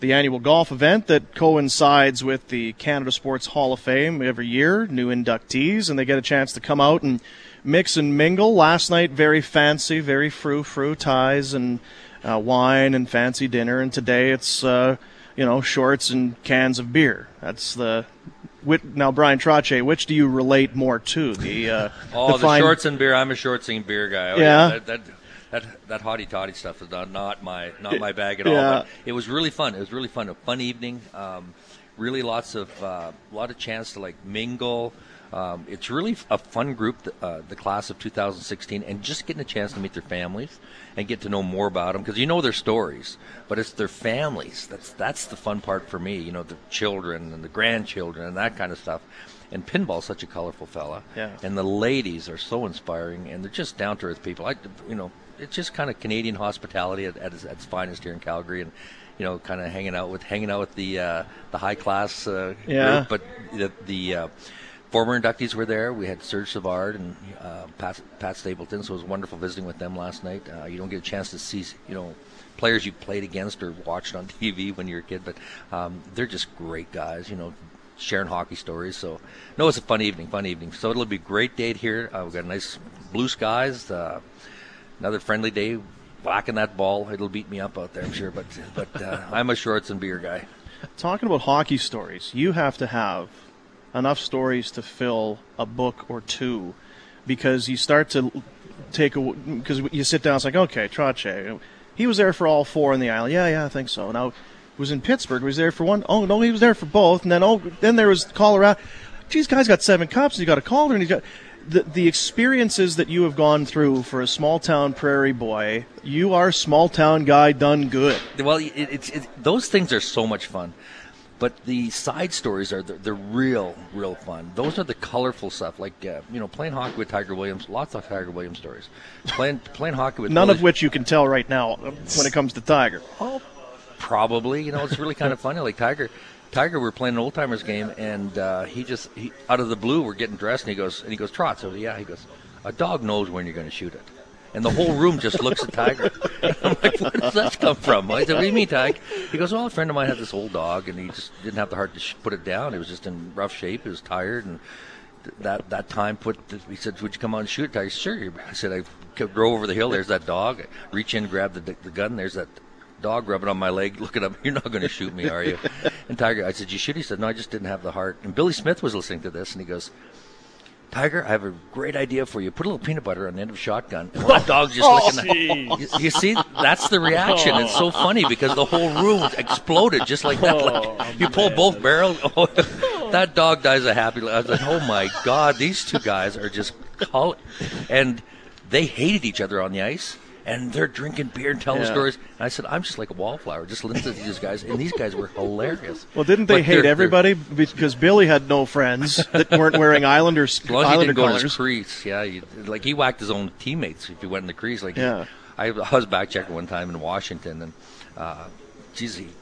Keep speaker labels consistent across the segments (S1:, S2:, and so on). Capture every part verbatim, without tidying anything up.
S1: the annual golf event that coincides with the Canada Sports Hall of Fame every year, new inductees, and they get a chance to come out and mix and mingle. Last night, very fancy, very frou-frou ties and uh, wine and fancy dinner, and today it's, uh, you know, shorts and cans of beer. That's the... Now, Bryan Trottier, which do you relate more to? The uh,
S2: Oh,
S1: the,
S2: the
S1: fine...
S2: shorts and beer. I'm a shorts and beer guy. Oh,
S1: yeah.
S2: yeah that, that, that, that hotty-totty stuff is not, not my not my bag at
S1: yeah.
S2: all. But it was really fun. It was really fun. A fun evening. Um, really lots of uh, a lot of chance to like mingle. Um, it's really a fun group, the, uh, the class of two thousand sixteen, and just getting a chance to meet their families and get to know more about them, because you know their stories, but it's their families. That's that's the fun part for me. You know, the children and the grandchildren and that kind of stuff. And Pinball's such a colorful fella,
S1: yeah.
S2: and the ladies are so inspiring, and they're just down to earth people. I, you know, it's just kind of Canadian hospitality at, at, its, at its finest here in Calgary, and you know, kind of hanging out with hanging out with the uh, the high class uh,
S1: yeah.
S2: group, but the the uh, former inductees were there. We had Serge Savard and uh, Pat, Pat Stapleton, so it was wonderful visiting with them last night. Uh, you don't get a chance to see, you know, players you played against or watched on T V when you were a kid, but um, they're just great guys, you know, sharing hockey stories. So, no, it's a fun evening, fun evening. So it'll be a great day here. Uh, we've got nice blue skies, uh, another friendly day, whacking that ball. It'll beat me up out there, I'm sure, but, but uh, I'm a shorts and beer guy.
S1: Talking about hockey stories, you have to have enough stories to fill a book or two, because you start to take a because you sit down, it's like, okay, Trottier, he was there for all four in the island. Yeah, yeah, I think so. Now, he was in Pittsburgh. Was there for one? Oh no, he was there for both. And then oh, then there was Colorado. Geez, guy's got seven cups. He's got a Calder, and he's got the the experiences that you have gone through for a small town prairie boy. You are a small town guy done good.
S2: Well, it, it's it, those things are so much fun. But the side stories are the, the real, real fun. Those are the colorful stuff, like uh, you know, playing hockey with Tiger Williams. Lots of Tiger Williams stories. Playing playing hockey with
S1: none
S2: Billy,
S1: of which you can tell right now when it comes to Tiger.
S2: Oh, probably. You know, it's really kind of funny. Like Tiger, Tiger, we we're playing an old timers game, and uh, he just he, out of the blue, we're getting dressed, and he goes, and he goes, Trot. So yeah, he goes, a dog knows when you're going to shoot it. And the whole room just looks at Tiger. And I'm like, where does that come from? I said, what do you mean, Tiger? He goes, well, a friend of mine had this old dog, and he just didn't have the heart to sh- put it down. It was just in rough shape. He was tired, and th- that that time put. Th- he said, would you come out and shoot it, Tiger? Sure. I said, I drove over the hill. There's that dog. I reach in, grab the, the gun. There's that dog rubbing on my leg, looking up. You're not going to shoot me, are you? And Tiger, I said, you shoot? He said, no, I just didn't have the heart. And Billy Smith was listening to this, and he goes, Tiger, I have a great idea for you. Put a little peanut butter on the end of a shotgun. And that dog's just
S1: oh,
S2: looking at you, you see, that's the reaction. It's so funny because the whole room exploded just like that. Like,
S1: oh,
S2: you pull
S1: man.
S2: both barrels. Oh, that dog dies a happy life. I was like, oh, my God, these two guys are just call and they hated each other on the ice. And they're drinking beer and telling
S1: yeah.
S2: stories. And I said, I'm just like a wallflower. Just listen to these guys. And these guys were hilarious.
S1: Well, didn't they
S2: but
S1: hate everybody? Because Billy had no friends that weren't wearing Islanders
S2: as long as
S1: Islander
S2: he didn't go
S1: colors.
S2: to his crease. Yeah, you, like he whacked his own teammates if he went in the crease. Like
S1: yeah.
S2: I, I was back checking one time in Washington, and uh, geez, he,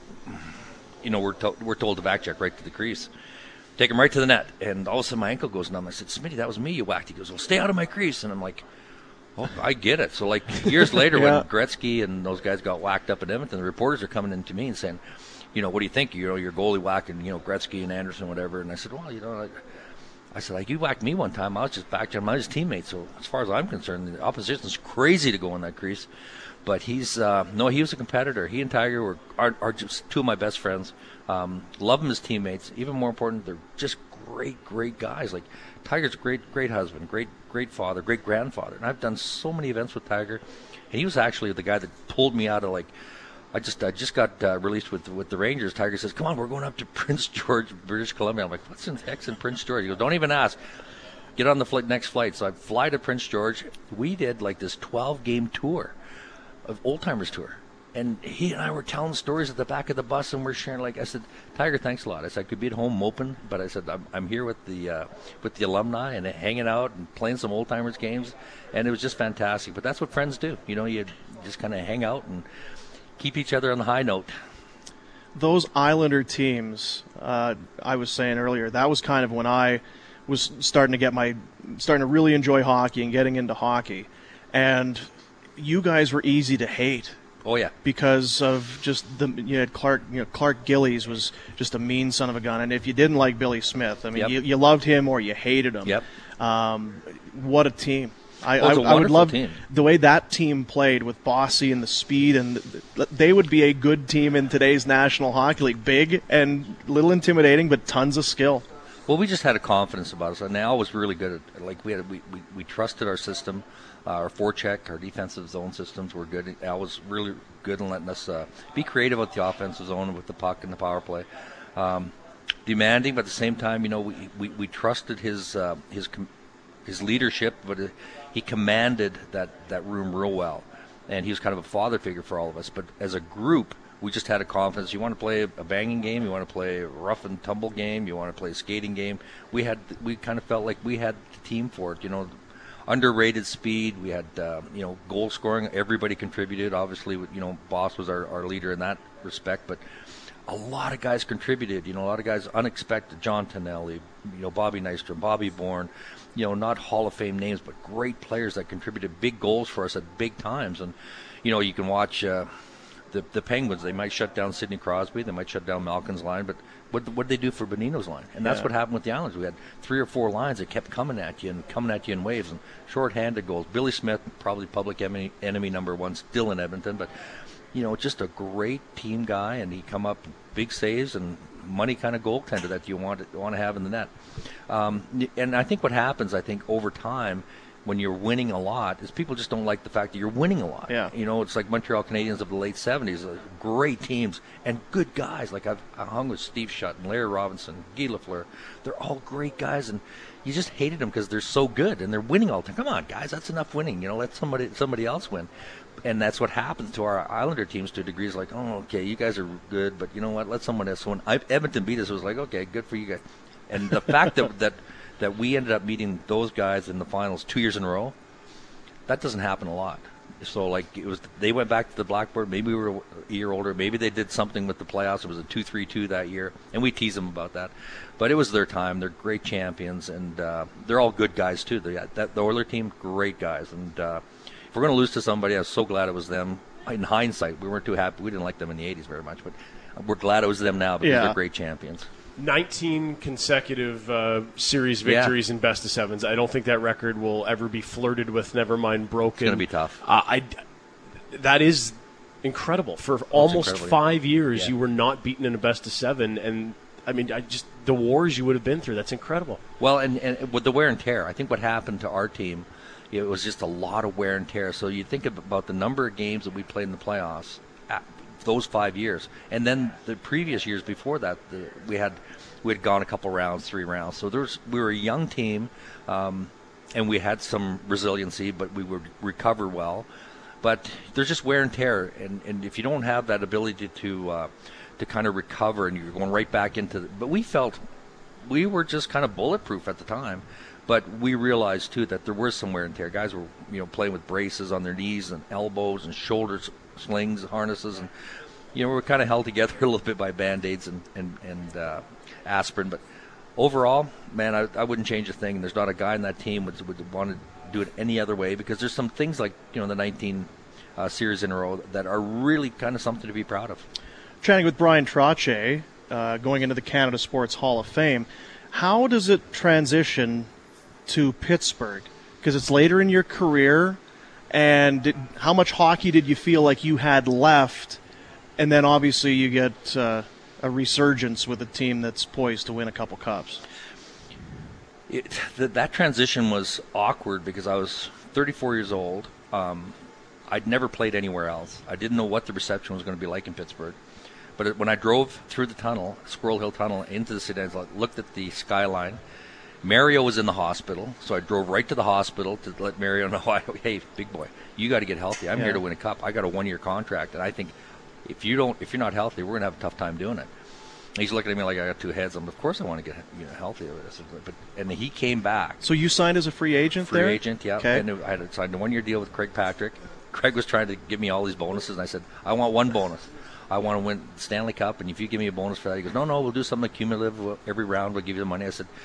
S2: you know, we're, to, we're told to back check right to the crease. Take him right to the net. And all of a sudden my ankle goes numb. I said, Smitty, that was me you whacked. He goes, well, stay out of my crease. And I'm like, oh, I get it. So, like, years later
S1: yeah.
S2: when Gretzky and those guys got whacked up at Edmonton, the reporters are coming in to me and saying, you know, what do you think? You know, your goalie whacking, you know, Gretzky and Anderson, whatever. And I said, well, you know, I, I said, like, you whacked me one time. I was just back to him. I was his teammate. So, as far as I'm concerned, the opposition's crazy to go in that crease. But he's, uh, no, he was a competitor. He and Tiger were are, are just two of my best friends. Um, love them as teammates. Even more important, they're just great, great guys. Like, Tiger's a great, great husband, great, great father, great grandfather. And I've done so many events with Tiger. And he was actually the guy that pulled me out of, like, I just I just got uh, released with with the Rangers. Tiger says, come on, we're going up to Prince George, British Columbia. I'm like, what's in heck's in Prince George? He goes, don't even ask. Get on the fl- next flight. So I fly to Prince George. We did, like, this twelve-game tour of Old Timers Tour. And he and I were telling stories at the back of the bus, and we're sharing. Like I said, Tiger, thanks a lot. I said I could be at home moping, but I said I'm, I'm here with the uh, with the alumni and hanging out and playing some old timers games, and it was just fantastic. But that's what friends do, you know. You just kind of hang out and keep each other on the high note.
S1: Those Islander teams, uh, I was saying earlier, that was kind of when I was starting to get my starting to really enjoy hockey and getting into hockey, and you guys were easy to hate.
S2: Oh yeah,
S1: because of just the you had Clark. You know, Clark Gillies was just a mean son of a gun, and if you didn't like Billy Smith, I mean,
S2: Yep.
S1: you, you loved him or you hated him.
S2: Yep.
S1: Um, what a team! I,
S2: Well, it's
S1: I,
S2: a
S1: I would
S2: wonderful
S1: love
S2: team.
S1: the way that team played with Bossy and the speed, and the, they would be a good team in today's National Hockey League. Big and little intimidating, but tons of skill.
S2: Well, we just had a confidence about us, and Al was really good at. Like we had, we, we, we trusted our system, uh, our forecheck, our defensive zone systems were good. Al was really good in letting us uh, be creative with the offensive zone with the puck and the power play. Um, demanding, but at the same time, you know, we we, we trusted his uh, his com- his leadership, but uh, he commanded that, that room real well, and he was kind of a father figure for all of us. But as a group, we just had a confidence. You want to play a banging game, you want to play a rough and tumble game, you want to play a skating game. We had we kind of felt like we had the team for it. You know, underrated speed. We had uh, you know goal scoring. Everybody contributed. Obviously, you know, Boss was our, our leader in that respect, but a lot of guys contributed. You know, a lot of guys unexpected. John Tonelli, you know, Bobby Nystrom, Bobby Bourne. You know, not Hall of Fame names, but great players that contributed big goals for us at big times. And you know, you can watch uh, the the Penguins. They might shut down Sidney Crosby. They might shut down Malkin's line, but what what did they do for Bonino's line? And that's
S1: Yeah.
S2: what happened with the Islanders. We had three or four lines that kept coming at you and coming at you in waves and short-handed goals. Billy Smith, probably public enemy, enemy number one, still in Edmonton, but you know, just a great team guy, and he come up big saves and money kind of goaltender that you want to, want to have in the net. Um, and I think what happens, I think, over time, when you're winning a lot, is people just don't like the fact that you're winning a lot.
S1: Yeah.
S2: You know, it's like Montreal Canadiens of the late seventies, uh, great teams and good guys. Like I've I hung with Steve Shutt and Larry Robinson, Guy Lafleur. They're all great guys, and you just hated them because they're so good and they're winning all the time. Come on, guys, that's enough winning. You know, let somebody somebody else win. And that's what happens to our Islander teams to a degree. It's like, oh, okay, you guys are good, but you know what? Let someone else. So when I, Edmonton beat us, it was like, okay, good for you guys. And the fact that, that that we ended up meeting those guys in the finals two years in a row, that doesn't happen a lot. So like it was, they went back to the blackboard. Maybe we were a year older. Maybe they did something with the playoffs. It was a two three two that year, and we teased them about that. But it was their time. They're great champions, and uh, they're all good guys too. They, that the Oilers team, great guys, and. Uh, If we're going to lose to somebody, I was so glad it was them. In hindsight, we weren't too happy. We didn't like them in the eighties very much, but we're glad it was them now because
S1: Yeah.
S2: they're great champions.
S3: nineteen consecutive uh, series victories
S2: Yeah.
S3: in best of sevens. I don't think that record will ever be flirted with, never mind broken.
S2: It's going to be tough.
S3: Uh, I, that is incredible. For almost
S2: incredible, yeah.
S3: five years,
S2: Yeah.
S3: you were not beaten in a best of seven, and I mean, I just the wars you would have been through. That's incredible.
S2: Well, and, and with the wear and tear, I think what happened to our team, it was just a lot of wear and tear. So you think about the number of games that we played in the playoffs, at those five years, and then the previous years before that, the, we had we had gone a couple rounds, three rounds. So there's we were a young team, um, and we had some resiliency, but we would recover well. But there's just wear and tear, and, and if you don't have that ability to uh, to kind of recover, and you're going right back into the, but we felt we were just kind of bulletproof at the time. But we realized too that there was some wear and tear. Guys were, you know, playing with braces on their knees and elbows and shoulders, slings, harnesses, and you know, we were kind of held together a little bit by Band-Aids and and, and uh, aspirin. But overall, man, I, I wouldn't change a thing. There's not a guy in that team would would want to do it any other way, because there's some things like, you know, the nineteen uh, series in a row that are really kind of something to be proud of.
S1: Chatting with Bryan Trottier, uh, going into the Canada Sports Hall of Fame. How does it transition to Pittsburgh? Because it's later in your career, and did, how much hockey did you feel like you had left? And then obviously you get uh, a resurgence with a team that's poised to win a couple cups.
S2: It, th- that transition was awkward because I was thirty-four years old. Um, I'd never played anywhere else. I didn't know what the reception was going to be like in Pittsburgh. But it, when I drove through the tunnel, Squirrel Hill Tunnel, into the city, I looked at the skyline. Mario was in the hospital, so I drove right to the hospital to let Mario know, hey, big boy, you got to get healthy. I'm
S1: Yeah.
S2: here to win a cup. I got a one-year contract, and I think if you don't, if you're not healthy, we're gonna have a tough time doing it. And he's looking at me like I got two heads. I'm, of course, I want to get you know healthy. But and he came back.
S1: So you signed as a free agent
S2: Free
S1: there?
S2: agent, yeah.
S1: Okay.
S2: And I had signed a one-year deal with Craig Patrick. Craig was trying to give me all these bonuses, and I said, I want one bonus. I want to win the Stanley Cup, and if you give me a bonus for that, he goes, no, no, we'll do something cumulative. Every round we'll give you the money. I said,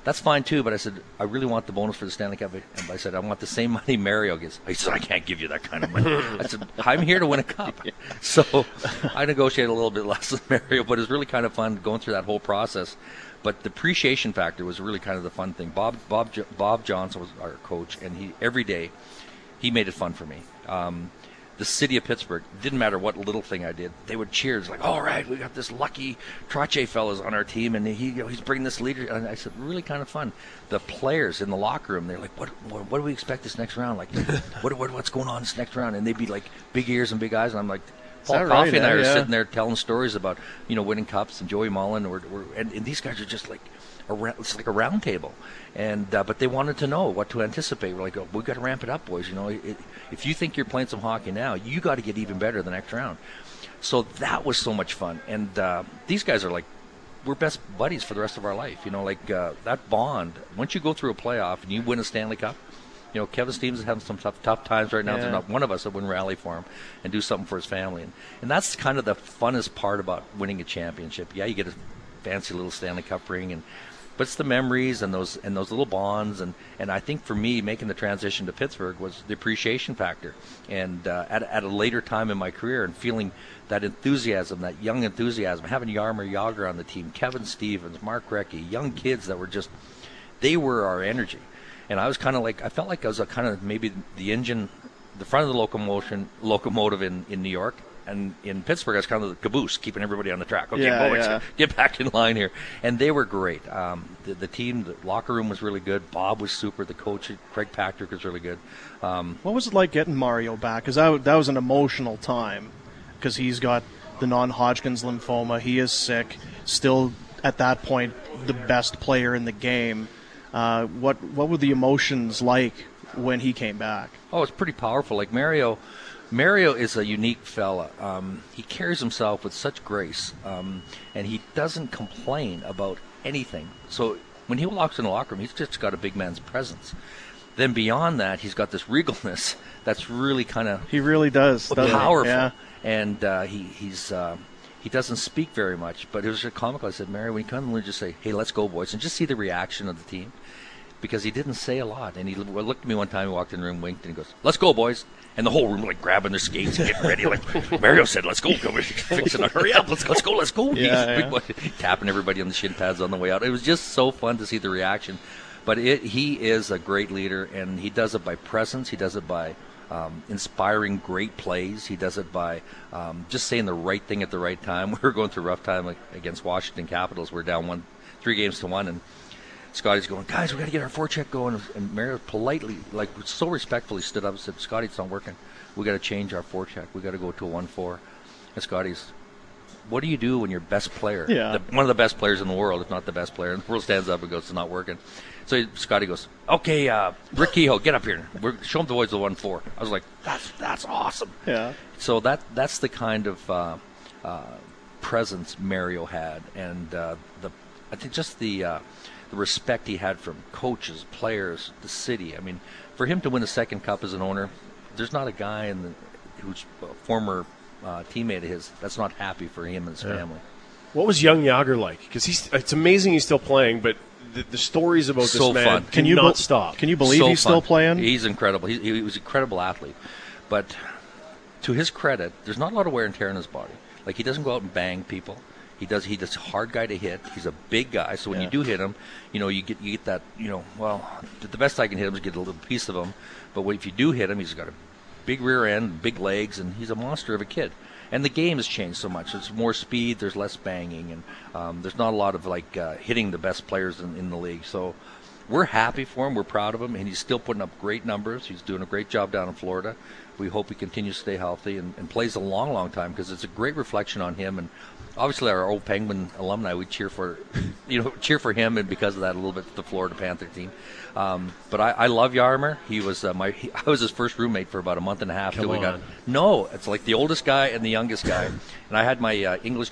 S2: that's fine too, but I said, I really want the bonus for the Stanley Cup. And I said, I want the same money Mario gets. He said, I can't give you that kind of money. I said, I'm here to win a cup. So I negotiated a little bit less than Mario, but it was really kind of fun going through that whole process. But the appreciation factor was really kind of the fun thing. Bob Bob Bob Johnson was our coach, and he every day he made it fun for me. Um, the city of Pittsburgh, didn't matter what little thing I did, they would cheer. It's like, all right, we got this lucky Trottier fellas on our team, and he, you know, he's bringing this leader. And I said, really kind of fun. The players in the locker room, they're like, what, what, what do we expect this next round? Like, what, what, what's going on this next round? And they'd be like, big ears and big eyes, and I'm like, Paul Coffey
S1: right,
S2: and I
S1: yeah,
S2: are
S1: yeah.
S2: sitting there telling stories about, you know, winning cups, and Joey Mullen, or, or and, and these guys are just like, around, it's like a round table, and uh, but they wanted to know what to anticipate. We're like, oh, we've got to ramp it up, boys. You know, it, if you think you're playing some hockey now, you got to get even better the next round. So that was so much fun, and uh, these guys are like, we're best buddies for the rest of our life. You know, like uh, that bond. Once you go through a playoff and you win a Stanley Cup, you know, Kevin Stevens is having some tough, tough times right now.
S1: Yeah.
S2: There's not one of us that wouldn't rally for him and do something for his family, and and that's kind of the funnest part about winning a championship. Yeah, you get a fancy little Stanley Cup ring, and but it's the memories and those and those little bonds, and, and I think for me making the transition to Pittsburgh was the appreciation factor, and uh, at at a later time in my career, and feeling that enthusiasm, that young enthusiasm, having Jaromir Jagr on the team, Kevin Stevens, Mark Recchi, young kids that were just, they were our energy, and I was kind of like, I felt like I was a kind of maybe the engine, the front of the locomotion locomotive in, in New York. And in Pittsburgh, I was kind of the caboose, keeping everybody on the track. Okay,
S1: Yeah,
S2: boys,
S1: yeah.
S2: get back in line here. And they were great. Um, the, the team, the locker room was really good. Bob was super. The coach, Craig Patrick, was really good. Um,
S1: What was it like getting Mario back? Because that, that was an emotional time. Because he's got the non-Hodgkin's lymphoma. He is sick. Still, at that point, the best player in the game. Uh, what what were the emotions like when he came back?
S2: oh, it's pretty powerful. Like Mario, Mario is a unique fella. Um, he carries himself with such grace, um, and he doesn't complain about anything. So when he walks in the locker room, he's just got a big man's presence. Then beyond that, he's got this regalness that's really kind of
S1: He really does. doesn't he?
S2: powerful.
S1: Yeah.
S2: And uh, he he's uh, he doesn't speak very much, but it was just comical. I said, Mary, when you come in, just say, hey, let's go, boys, and just see the reaction of the team, because he didn't say a lot. And he looked at me one time, he walked in the room, winked, and he goes, let's go, boys. And the whole room like grabbing their skates and getting ready. Like Mario said, let's go, come fixing it. Hurry up, let's let's go, let's go.
S1: Yeah,
S2: He's
S1: yeah.
S2: tapping everybody on the shin pads on the way out. It was just so fun to see the reaction. But it, he is a great leader, and he does it by presence. He does it by um, inspiring great plays. He does it by um, just saying the right thing at the right time. We were going through a rough time like, against Washington Capitals. We're down one, three games to one, and Scotty's going, guys, we got to get our forecheck going. And Mario politely, like so respectfully, stood up and said, Scotty, it's not working. We got to change our forecheck. We got to go to a one four. And Scotty's, what do you do when your best player,
S1: Yeah.
S2: the, one of the best players in the world, if not the best player in the world, stands up and goes, it's not working. So Scotty goes, okay, uh, Rick Kehoe, get up here. We're, show him the boys the one four. I was like, that's that's awesome.
S1: Yeah.
S2: So that that's the kind of uh, uh, presence Mario had, and uh, the I think just the uh, the respect he had from coaches, players, the city. I mean, for him to win a second cup as an owner, there's not a guy in the who's a former uh, teammate of his that's not happy for him and his
S3: Yeah.
S2: family.
S3: What was young Jagr like? Because he's it's amazing he's still playing, but the, the stories about
S2: So
S3: this man
S2: fun.
S3: can
S1: Can you
S3: not
S1: bel-
S3: stop.
S1: Can you believe
S2: So
S1: he's still
S2: fun.
S1: playing?
S2: He's incredible. He, he was an incredible athlete. But to his credit, there's not a lot of wear and tear in his body. Like, he doesn't go out and bang people. He does. He does a hard guy to hit. He's a big guy, so when
S1: Yeah.
S2: you do hit him, you know you get you get that. You know, well, the the best I can hit him is get a little piece of him. But when, if you do hit him, he's got a big rear end, big legs, and he's a monster of a kid. And the game has changed so much. There's more speed. There's less banging, and um, there's not a lot of like uh, hitting the best players in, in the league. So we're happy for him. We're proud of him, and he's still putting up great numbers. He's doing a great job down in Florida. We hope he continues to stay healthy and, and plays a long, long time, because it's a great reflection on him. And obviously, our old Penguin alumni, we cheer for, you know, cheer for him, and because of that, a little bit the Florida Panther team. Um, but I, I love Jaromir. He was uh, my, he, I was his first roommate for about a month and a half.
S3: Come
S2: till we got
S3: on.
S2: no, it's like the oldest guy and the youngest guy, and I had my uh, English to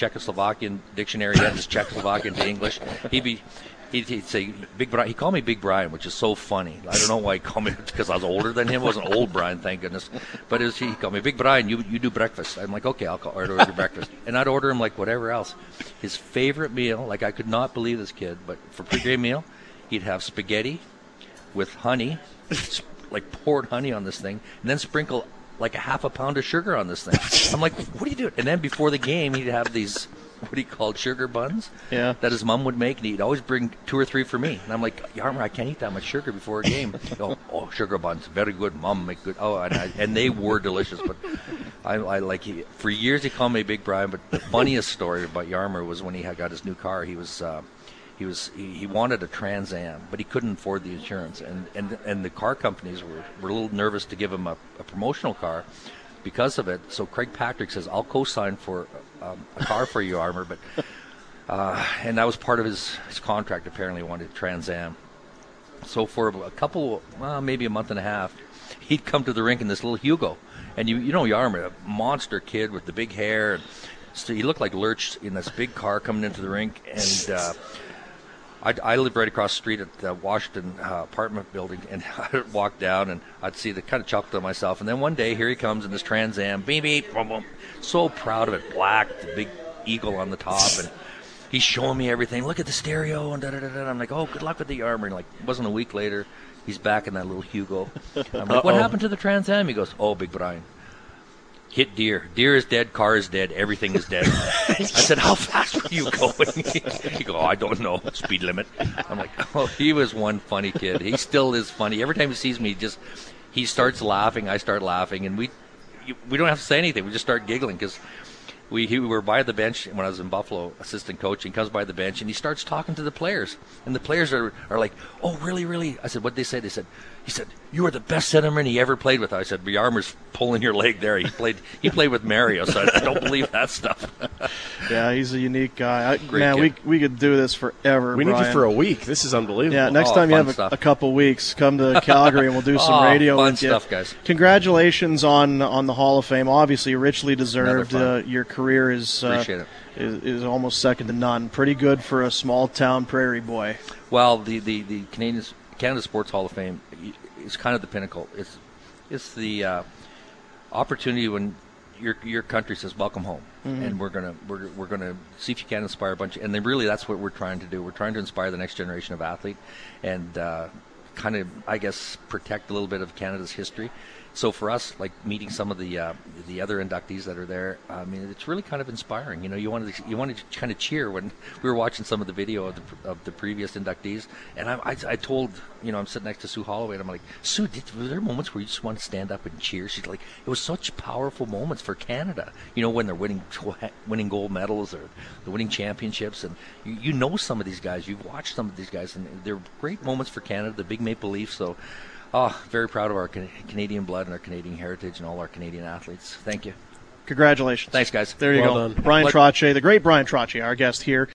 S2: Czechoslovakian dictionary. He had his Czechoslovakian to English. He'd be, he'd, he'd say Big Brian. He called me Big Brian, which is so funny. I don't know why he called me because I was older than him. I wasn't old Brian, thank goodness. But it was, he called me Big Brian. You you do breakfast. I'm like, okay, I'll call, order your breakfast, and I'd order him like whatever else. His favorite meal, like I could not believe this kid, but for pregame meal, he'd have spaghetti with honey, like poured honey on this thing, and then sprinkle like a half a pound of sugar on this thing. I'm like, what do you do? And then before the game, he'd have these, what he called sugar buns
S1: yeah.
S2: that his mom would make, and he'd always bring two or three for me. And I'm like, Yarmer, I can't eat that much sugar before a game. oh, oh, sugar buns, very good. Mom make good. Oh, and, I, and they were delicious. But I, I like he, for years he called me Big Brian. But the funniest story about Yarmer was when he had got his new car. He was. Uh, He was he, he wanted a Trans Am, but he couldn't afford the insurance, and, and, and the car companies were, were a little nervous to give him a, a promotional car because of it. So Craig Patrick says, "I'll co-sign for um, a car for you, Armour," but uh, and that was part of his, his contract. Apparently, he wanted a Trans Am. So for a couple, well, maybe a month and a half, he'd come to the rink in this little Hugo, and you you know Yarmer, a monster kid with the big hair, and so he looked like Lurch in this big car coming into the rink, and. Uh, I, I lived right across the street at the Washington uh, apartment building, and I'd walk down, and I'd see the kind of chuckle to myself. And then one day, here he comes in this Trans Am, beep, beep, boom, boom. So proud of it, black, the big eagle on the top, and he's showing me everything. Look at the stereo, and da da da da. I'm like, oh, good luck with the Armour. And like, it wasn't a week later, he's back in that little Hugo. I'm like, what happened to the Trans Am? He goes, oh, Big Brian. Hit deer. Deer is dead. Car is dead. Everything is dead. I said, how fast were you going? He goes, oh, I don't know. Speed limit. I'm like, oh, he was one funny kid. He still is funny. Every time he sees me, he just he starts laughing. I start laughing, and we we don't have to say anything. We just start giggling because we, he, we were by the bench when I was in Buffalo, assistant coach. He comes by the bench, and he starts talking to the players. And the players are, are like, oh, really, really? I said, what'd they say? They said, he said, you are the best centerman he ever played with. I said, Yarmer's pulling your leg there. He played He played with Mario, so I don't believe that stuff.
S1: Yeah, he's a unique guy. I,
S2: Great
S1: man,
S2: kid.
S1: we we could do this forever,
S3: We
S1: Brian.
S3: need you for a week. This is unbelievable.
S1: Yeah, next
S2: Oh,
S1: time you
S2: fun
S1: have a,
S2: stuff.
S1: a couple weeks, come to Calgary and we'll do some
S2: Oh,
S1: radio
S2: fun
S1: with you.
S2: stuff, guys.
S1: Congratulations on on the Hall of Fame. Obviously, richly deserved.
S2: Another
S1: Uh, your career is, uh,
S2: Appreciate it.
S1: is is almost second to none. Pretty good for a small town prairie boy.
S2: Well, the, the, the Canadian Canada Sports Hall of Fame is kind of the pinnacle. It's it's the uh, opportunity when your your country says welcome home,
S1: Mm-hmm.
S2: and we're gonna we're we're gonna see if you can inspire a bunch. Of, and then really that's what we're trying to do. We're trying to inspire the next generation of athlete, and uh, kind of I guess protect a little bit of Canada's history. So for us, like meeting some of the uh, the other inductees that are there, I mean, it's really kind of inspiring. You know, you wanted to, you wanted to kind of cheer when we were watching some of the video of the of the previous inductees, and I I, I told you know I'm sitting next to Sue Holloway, and I'm like, Sue, did, were there moments where you just want to stand up and cheer? She's like, it was such powerful moments for Canada. You know, when they're winning winning gold medals or they're winning championships, and you, you know some of these guys, you've watched some of these guys, and they're great moments for Canada. The big Maple Leafs, so. Oh, very proud of our Can- Canadian blood and our Canadian heritage and all our Canadian athletes. Thank you.
S1: Congratulations.
S2: Thanks, guys.
S1: There you
S3: Well
S1: go.
S3: done.
S1: Brian
S2: What-
S1: Trottier, the great Brian Trottier, our guest here.